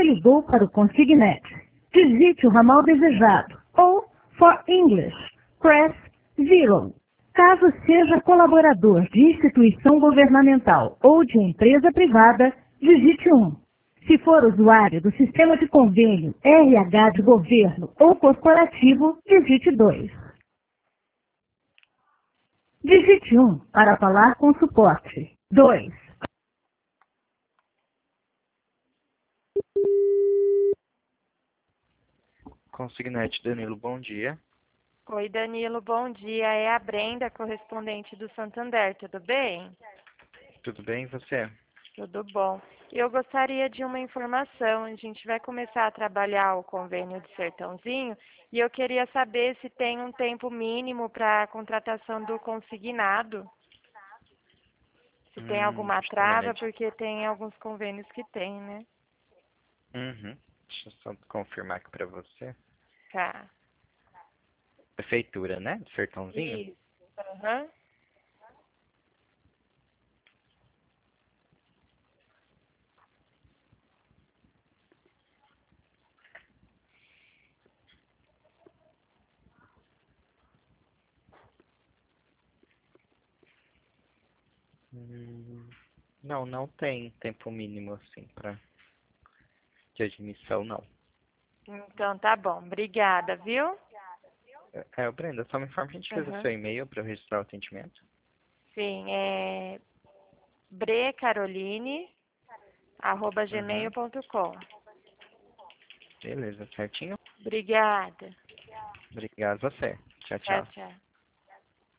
ligou para o Consignet. Digite o ramal desejado ou, for English, press 0. Caso seja colaborador de instituição governamental ou de empresa privada, digite 1. Se for usuário do sistema de convênio RH de governo ou corporativo, digite 2. Digite 1 para falar com suporte. 2. Consignet, Danilo, bom dia. Oi, Danilo, bom dia. É a Brenda, correspondente do Santander, tudo bem? Tudo bem, e você? Tudo bom. Eu gostaria de uma informação. A gente vai começar a trabalhar o convênio de Sertãozinho e eu queria saber se tem um tempo mínimo para a contratação do consignado. Se tem alguma Deixa eu dar uma trava, olhadinha. porque tem alguns convênios que tem, né? Deixa eu só confirmar aqui pra você. Tá. Prefeitura, né? Do Sertãozinho? Isso. Aham. Não, não tem tempo mínimo assim de admissão, não. Então tá bom. Obrigada, viu? Brenda, só me informa que a gente fez o Aham. seu e-mail para eu registrar o atendimento. Sim, é Uhum. brecaroline@gmail.com. Beleza, certinho. Obrigada. Obrigado a você. Tchau, Tchau, tchau. tchau.